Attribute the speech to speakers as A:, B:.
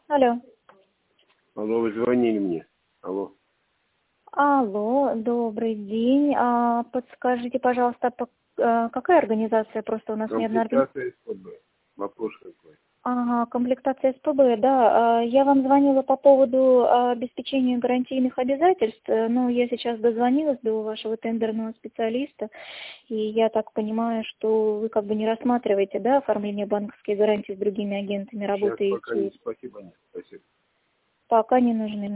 A: Алло.
B: Алло, вы звонили мне. Алло.
A: Алло, добрый день. Подскажите, пожалуйста, какая организация? Просто у нас не одна организация.
B: Комплектация СПБ. Вопрос какой?
A: Ага, комплектация СПБ, да. Я вам звонила по поводу обеспечения гарантийных обязательств, но я сейчас дозвонилась до вашего тендерного специалиста, и я так понимаю, что вы как бы не рассматриваете, да, оформление банковской гарантии с другими агентами,
B: Сейчас пока
A: работаете,
B: не, спасибо, нет, спасибо.
A: пока не нужны.